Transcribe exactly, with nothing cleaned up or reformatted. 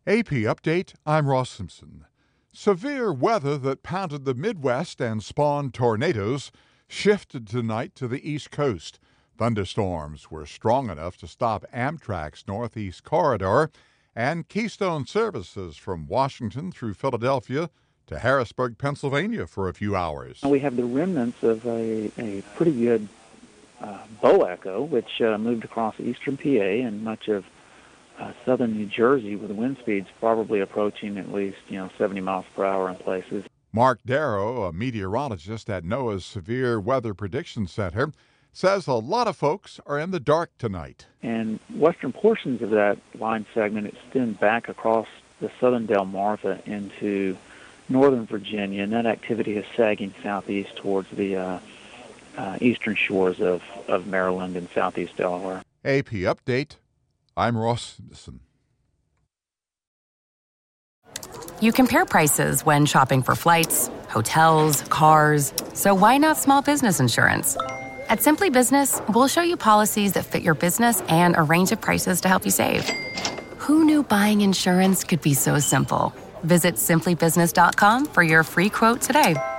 A P Update, I'm Ross Simpson. Severe weather that pounded the Midwest and spawned tornadoes shifted tonight to the East Coast. Thunderstorms were strong enough to stop Amtrak's Northeast Corridor and Keystone services from Washington through Philadelphia to Harrisburg, Pennsylvania for a few hours. We have the remnants of a, a pretty good uh, bow echo, which uh, moved across eastern P A and much of uh, southern New Jersey with wind speeds probably approaching at least, you know, seventy miles per hour in places. Mark Darrow, a meteorologist at NOAA's Severe Weather Prediction Center, says a lot of folks are in the dark tonight. And western portions of that line segment extend back across the southern Delmarva into northern Virginia, and that activity is sagging southeast towards the uh, uh, eastern shores of, of Maryland and southeast Delaware. A P Update, I'm Ross Simpson. You compare prices when shopping for flights, hotels, cars, so why not small business insurance? At Simply Business, we'll show you policies that fit your business and a range of prices to help you save. Who knew buying insurance could be so simple? Visit simply business dot com for your free quote today.